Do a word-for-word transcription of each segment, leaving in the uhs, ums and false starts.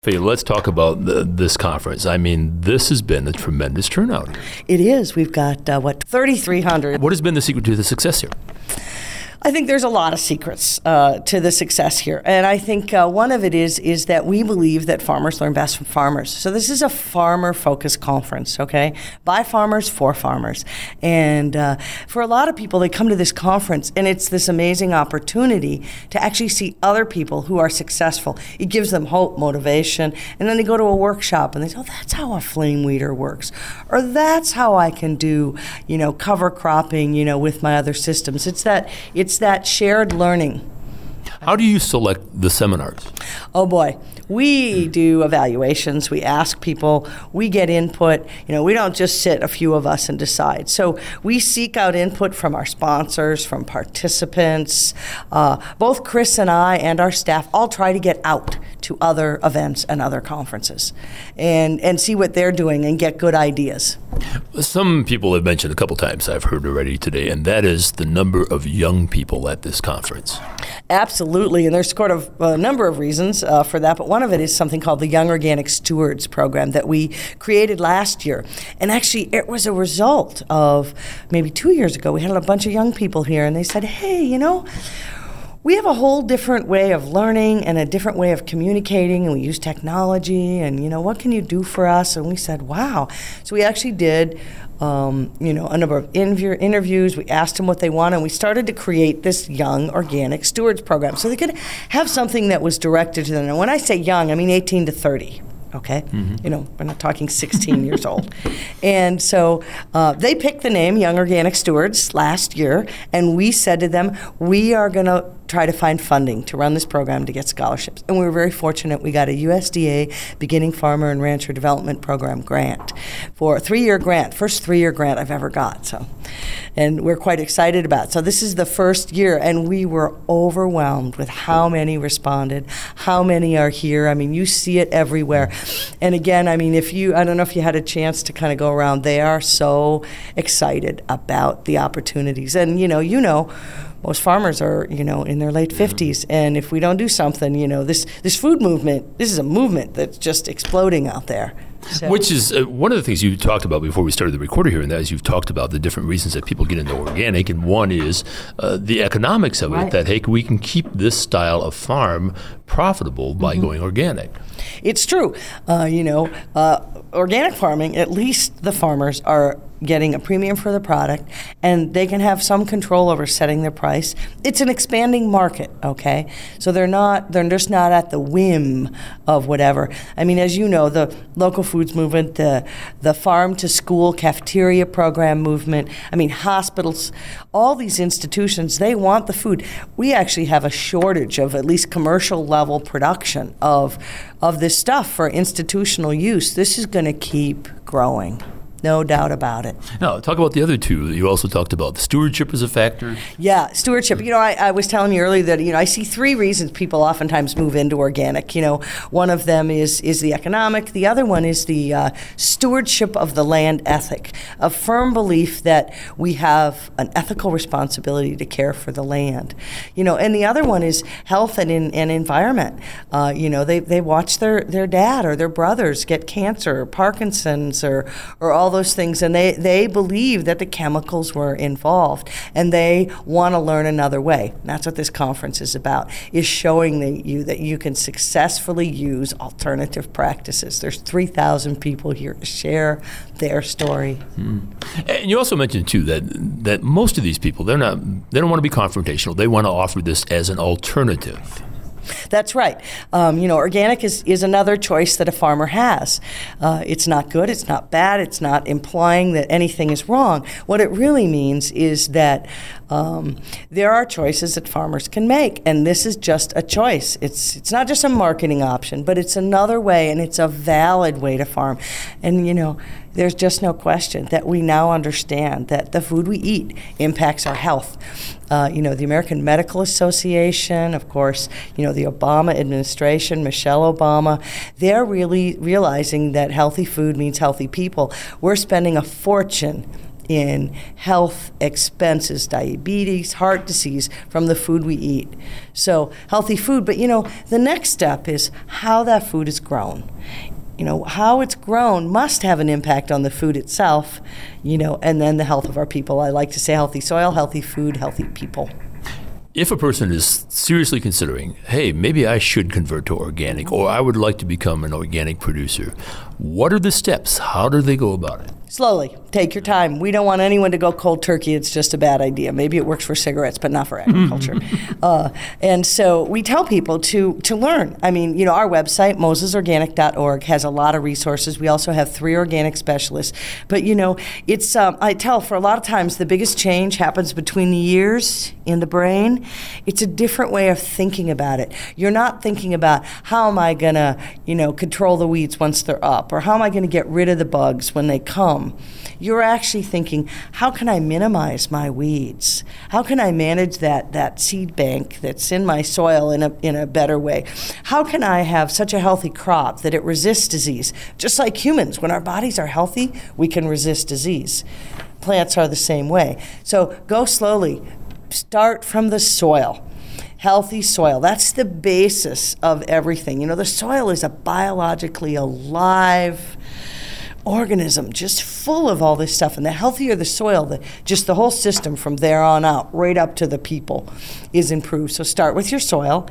Faye, let's talk about the, this conference. I mean, this has been a tremendous turnout. It is. We've got, uh, what, thirty-three hundred. What has been the secret to the success here? I think there's a lot of secrets uh, to the success here. And I think uh, one of it is is that we believe that farmers learn best from farmers. So this is a farmer-focused conference, okay? By farmers, for farmers. And uh, for a lot of people, they come to this conference, and it's this amazing opportunity to actually see other people who are successful. It gives them hope, motivation, and then they go to a workshop, and they say, oh, that's how a flame weeder works. Or that's how I can do, you know, cover cropping, you know, with my other systems. It's that, it's It's that shared learning. How do you select the seminars? Oh boy, we do evaluations. We ask people. We get input. You know, we don't just sit a few of us and decide. So we seek out input from our sponsors, from participants. Uh, both Chris and I and our staff all try to get out to other events and other conferences, and and see what they're doing and get good ideas. Some people have mentioned a couple times, I've heard already today, and that is the number of young people at this conference. Absolutely, and there's sort of a number of reasons uh, for that, but one of it is something called the Young Organic Stewards program that we created last year. And actually, it was a result of maybe two years ago. We had a bunch of young people here, and they said, hey, you know, we have a whole different way of learning and a different way of communicating, and we use technology, and, you know, what can you do for us? And we said, wow. So we actually did, um, you know, a number of interview- interviews. We asked them what they want, and we started to create this Young Organic Stewards program so they could have something that was directed to them. And when I say young, I mean eighteen to thirty. Okay, mm-hmm. You know, we're not talking sixteen years old. And so uh, they picked the name Young Organic Stewards last year, and we said to them, we are going to try to find funding to run this program to get scholarships. And we were very fortunate. We got a U S D A Beginning Farmer and Rancher Development Program grant for a three-year grant, first three-year grant I've ever got. So, and we're quite excited about it. So this is the first year, and we were overwhelmed with how many responded, how many are here. I mean, you see it everywhere. And again, I mean, if you, I don't know if you had a chance to kind of go around, they are so excited about the opportunities. And, you know, you know, most farmers are, you know, in their late fifties, and if we don't do something, you know, this, this food movement, this is a movement that's just exploding out there. So. Which is uh, one of the things you talked about before we started the recorder here, and that is you've talked about the different reasons that people get into organic, and one is uh, the economics of right. it, that, hey, we can keep this style of farm profitable by mm-hmm. going organic. It's true. Uh, you know, uh, organic farming, at least the farmers are getting a premium for the product, and they can have some control over setting their price. It's an expanding market, okay? So they're not, they're just not at the whim of whatever. I mean, as you know, the local foods movement, the the farm to school cafeteria program movement, I mean, hospitals, all these institutions, they want the food. We actually have a shortage of at least commercial level production of of this stuff for institutional use. This is going to keep growing. No doubt about it. Now, talk about the other two. You also talked about the stewardship as a factor. Yeah, stewardship. You know, I, I was telling you earlier that, you know, I see three reasons people oftentimes move into organic. You know, one of them is is the economic. The other one is the uh, stewardship of the land ethic, a firm belief that we have an ethical responsibility to care for the land. You know, and the other one is health and, in, and environment. Uh, you know, they, they watch their, their dad or their brothers get cancer or Parkinson's or, or all those things, and they, they believe that the chemicals were involved, and they want to learn another way. And that's what this conference is about, is showing the, you that you can successfully use alternative practices. There's three thousand people here to share their story. Mm. And you also mentioned, too, that that most of these people, they're not, they don't want to be confrontational. They want to offer this as an alternative. That's right. Um, you know, organic is, is another choice that a farmer has. Uh, it's not good, it's not bad, it's not implying that anything is wrong. What it really means is that um, there are choices that farmers can make, and this is just a choice. It's it's not just a marketing option, but it's another way, and it's a valid way to farm. And, you know, there's just no question that we now understand that the food we eat impacts our health. Uh, you know, the American Medical Association, of course, you know, the Obama administration, Michelle Obama, they're really realizing that healthy food means healthy people. We're spending a fortune in health expenses, diabetes, heart disease from the food we eat. So healthy food, but you know, the next step is how that food is grown. You know, how it's grown must have an impact on the food itself, you know, and then the health of our people. I like to say healthy soil, healthy food, healthy people. If a person is seriously considering, hey, maybe I should convert to organic, or I would like to become an organic producer, what are the steps? How do they go about it? Slowly. Take your time. We don't want anyone to go cold turkey. It's just a bad idea. Maybe it works for cigarettes, but not for agriculture. uh, and so we tell people to to learn. I mean, you know, our website, moses organic dot org, has a lot of resources. We also have three organic specialists. But, you know, it's, um, I tell, for a lot of times, the biggest change happens between the ears in the brain. It's a different way of thinking about it. You're not thinking about how am I going to, you know, control the weeds once they're up, or how am I going to get rid of the bugs when they come. You're actually thinking, how can I minimize my weeds? How can I manage that, that seed bank that's in my soil in a, in a better way? How can I have such a healthy crop that it resists disease? Just like humans, when our bodies are healthy, we can resist disease. Plants are the same way. So go slowly. Start from the soil. Healthy soil, that's the basis of everything. You know, the soil is a biologically alive organism, just full of all this stuff. And the healthier the soil, the, just the whole system from there on out, right up to the people, is improved. So start with your soil.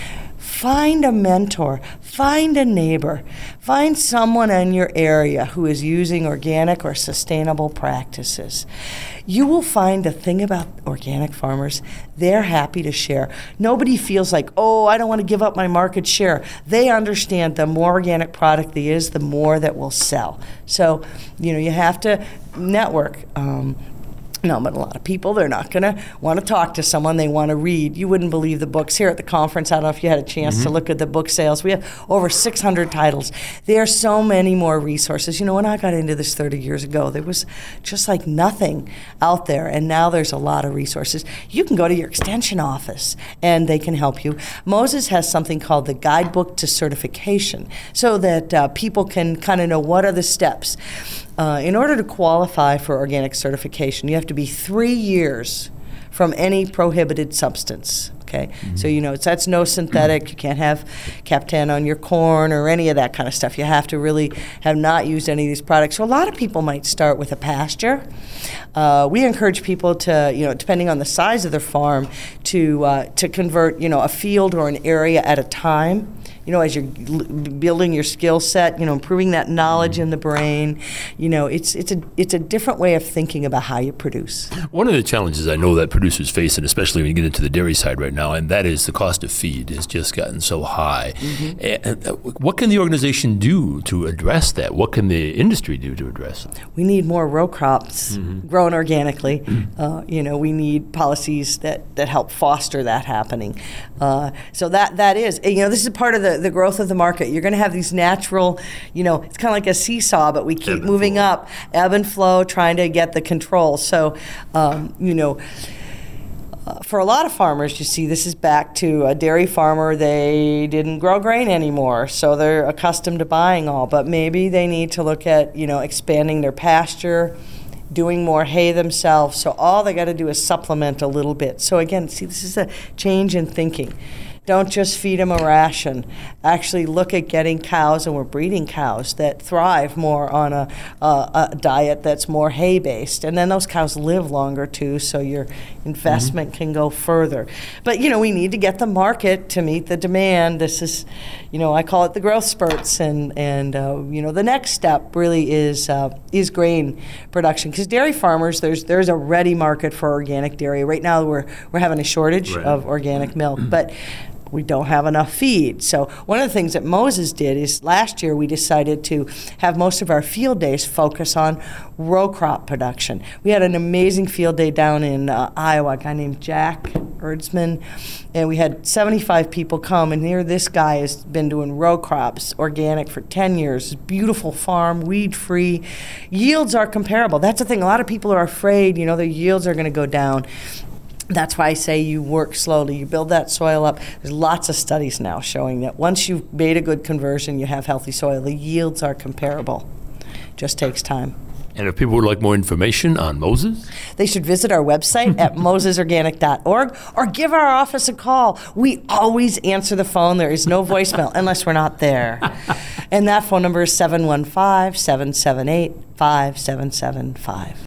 Find a mentor, find a neighbor, find someone in your area who is using organic or sustainable practices. You will find a thing about organic farmers, they're happy to share. Nobody feels like, oh, I don't want to give up my market share. They understand the more organic product there is, the more that will sell. So, you know, you have to network. Um, No, but a lot of people, they're not going to want to talk to someone. They want to read. You wouldn't believe the books here at the conference. I don't know if you had a chance mm-hmm. to look at the book sales. We have over six hundred titles. There are so many more resources. You know, when I got into this thirty years ago, there was just like nothing out there, and now there's a lot of resources. You can go to your extension office, and they can help you. Moses has something called the Guidebook to Certification, so that uh, people can kind of know what are the steps. Uh, in order to qualify for organic certification, you have to be three years from any prohibited substance. Okay, mm-hmm. so you know it's, that's no synthetic. You can't have Captan on your corn or any of that kind of stuff. You have to really have not used any of these products. So a lot of people might start with a pasture. Uh, we encourage people to, you know, depending on the size of their farm, to uh, to convert, you know, a field or an area at a time. You know, as you're l- building your skill set, you know, improving that knowledge in the brain, you know, it's it's a it's a different way of thinking about how you produce. One of the challenges I know that producers face, and especially when you get into the dairy side right now, and that is the cost of feed has just gotten so high. Mm-hmm. And, uh, what can the organization do to address that? What can the industry do to address it? We need more row crops mm-hmm. grown organically. Mm-hmm. Uh, you know, we need policies that, that help foster that happening. Uh, so that that is, you know, this is part of the the growth of the market. You're going to have these natural, you know, it's kind of like a seesaw, but we keep moving up, ebb and flow, trying to get the control. So, um, you know, uh, for a lot of farmers, you see, this is back to a dairy farmer. They didn't grow grain anymore, so they're accustomed to buying all. But maybe they need to look at, you know, expanding their pasture, doing more hay themselves. So all they got to do is supplement a little bit. So again, see, this is a change in thinking. Don't just feed them a ration. Actually look at getting cows, and we're breeding cows that thrive more on a, a, a diet that's more hay-based. And then those cows live longer too, so your investment mm-hmm. can go further. But, you know, we need to get the market to meet the demand. This is, you know, I call it the growth spurts. And, and uh, you know, the next step really is uh, is grain production. Because dairy farmers, there's there's a ready market for organic dairy. Right now we're, we're having a shortage right. of organic milk. But we don't have enough feed. So one of the things that Moses did is last year we decided to have most of our field days focus on row crop production. We had an amazing field day down in uh, Iowa, a guy named Jack Erdsman, and we had seventy-five people come, and here this guy has been doing row crops, organic, for ten years. Beautiful farm, weed-free. Yields are comparable. That's the thing. A lot of people are afraid, you know, their yields are going to go down. That's why I say you work slowly. You build that soil up. There's lots of studies now showing that once you've made a good conversion, you have healthy soil. The yields are comparable. Just takes time. And if people would like more information on Moses? They should visit our website at moses organic dot org or give our office a call. We always answer the phone. There is no voicemail unless we're not there. And that phone number is seven one five, seven seven eight, five seven seven five.